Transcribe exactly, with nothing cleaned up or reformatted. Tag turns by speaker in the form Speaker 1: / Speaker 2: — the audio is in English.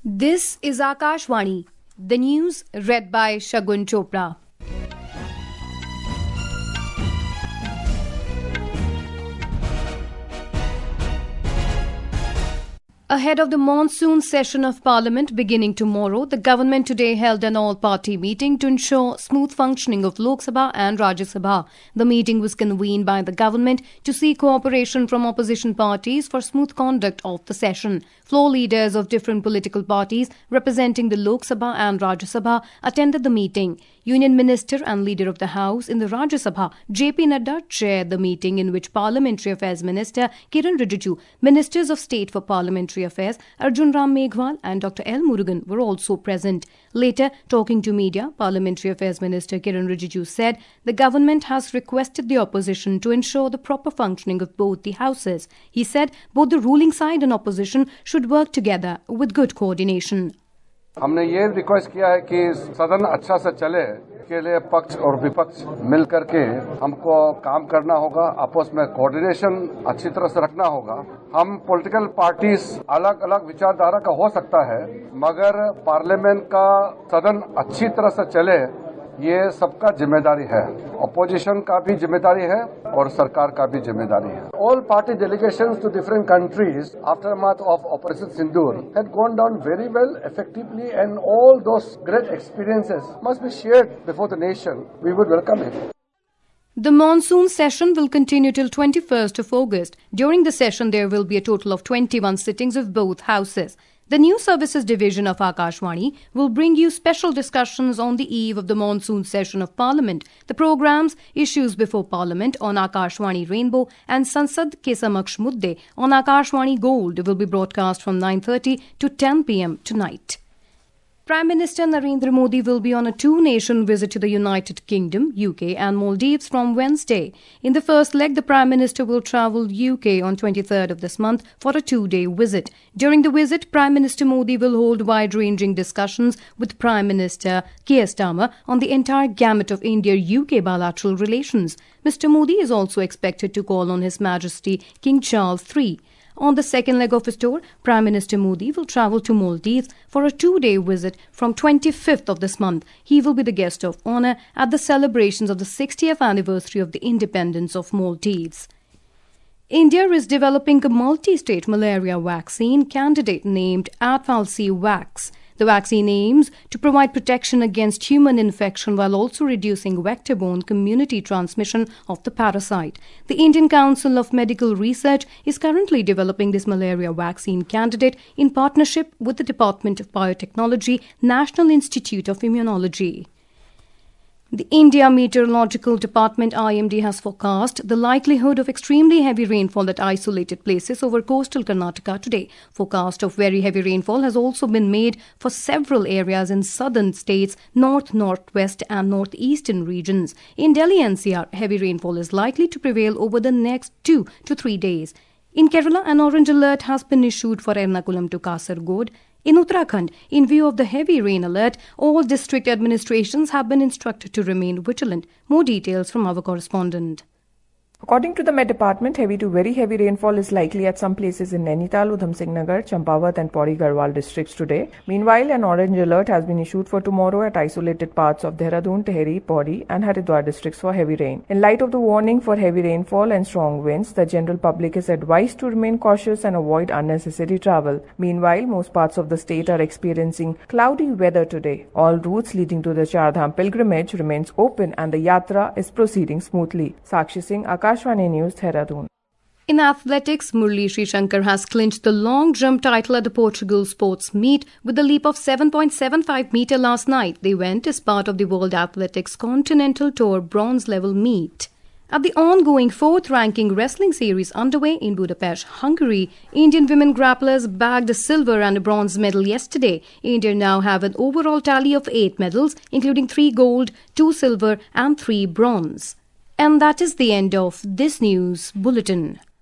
Speaker 1: This is Akashvani, the news read by Shagun Chopra. Ahead of the monsoon session of Parliament beginning tomorrow, the government today held an all-party meeting to ensure smooth functioning of Lok Sabha and Rajya Sabha. The meeting was convened by the government to seek cooperation from opposition parties for smooth conduct of the session. Floor leaders of different political parties representing the Lok Sabha and Rajya Sabha attended the meeting. Union Minister and Leader of the House in the Rajya Sabha, J P Nadda, chaired the meeting in which Parliamentary Affairs Minister Kiran Rijiju, Ministers of State for Parliamentary Affairs Arjun Ram Meghwal and Doctor L. Murugan were also present. Later, talking to media, Parliamentary Affairs Minister Kiran Rijiju said the government has requested the opposition to ensure the proper functioning of both the houses. He said both the ruling side and opposition should work together with good coordination.
Speaker 2: हमने ये request किया है कि सदन अच्छा से चले के लिए पक्ष और विपक्ष मिल करके हमको काम करना होगा, आपस में कोऑर्डिनेशन अच्छी तरह से रखना होगा। हम पॉलिटिकल पार्टीज अलग अलग विचारधारा का हो सकता है, मगर पार्लियामेंट का सदन अच्छी तरह से चले ये सबका जिम्मेदारी है। अपोजिशन का भी जिम्मेदारी है और सरकार का भी जिम्मेदारी है। All party delegations to different countries aftermath of Operation Sindoor had gone down very well, effectively, and all those great experiences must be shared before the nation. We would welcome it.
Speaker 1: The monsoon session will continue till twenty-first of August. During the session, there will be a total of twenty-one sittings of both houses. The News Services Division of Akashvani will bring you special discussions on the eve of the monsoon session of Parliament. The programmes Issues Before Parliament on Akashvani Rainbow and Sansad Ke Samaksh Mudde on Akashvani Gold will be broadcast from nine thirty to ten p m tonight. Prime Minister Narendra Modi will be on a two-nation visit to the United Kingdom, U K and Maldives from Wednesday. In the first leg, the Prime Minister will travel U K on twenty-third of this month for a two-day visit. During the visit, Prime Minister Modi will hold wide-ranging discussions with Prime Minister Keir Starmer on the entire gamut of India-U K bilateral relations. Mister Modi is also expected to call on His Majesty King Charles the third. On the second leg of his tour, Prime Minister Modi will travel to Maldives for a two-day visit from twenty-fifth of this month. He will be the guest of honour at the celebrations of the sixtieth anniversary of the independence of Maldives. India is developing a multi-state malaria vaccine candidate named Advalci-Vax. The vaccine aims to provide protection against human infection while also reducing vector-borne community transmission of the parasite. The Indian Council of Medical Research is currently developing this malaria vaccine candidate in partnership with the Department of Biotechnology, National Institute of Immunology. The India Meteorological Department I M D has forecast the likelihood of extremely heavy rainfall at isolated places over coastal Karnataka today. Forecast of very heavy rainfall has also been made for several areas in southern states, north, northwest and northeastern regions. In Delhi N C R, heavy rainfall is likely to prevail over the next two to three days. In Kerala, an orange alert has been issued for Ernakulam to Kasaragod. In Uttarakhand, in view of the heavy rain alert, all district administrations have been instructed to remain vigilant. More details from our correspondent.
Speaker 3: According to the Met Department, heavy to very heavy rainfall is likely at some places in Nainital, Udham Singh Nagar, Champawat and Pauri Garhwal districts today. Meanwhile, an orange alert has been issued for tomorrow at isolated parts of Dehradun, Tehri, Pauri and Haridwar districts for heavy rain. In light of the warning for heavy rainfall and strong winds, the general public is advised to remain cautious and avoid unnecessary travel. Meanwhile, most parts of the state are experiencing cloudy weather today. All routes leading to the Char Dham pilgrimage remains open and the yatra is proceeding smoothly. Sakshi Singh, Akashvani News, Dehradun.
Speaker 1: In athletics, Murali Srishankar has clinched the long jump title at the Portugal Sports Meet with a leap of seven point seven five meter last night. The event is part of the World Athletics Continental Tour bronze level meet. At the ongoing fourth ranking wrestling series underway in Budapest, Hungary, Indian women grapplers bagged a silver and a bronze medal yesterday. India now have an overall tally of eight medals, including three gold, two silver and three bronze. And that is the end of this news bulletin.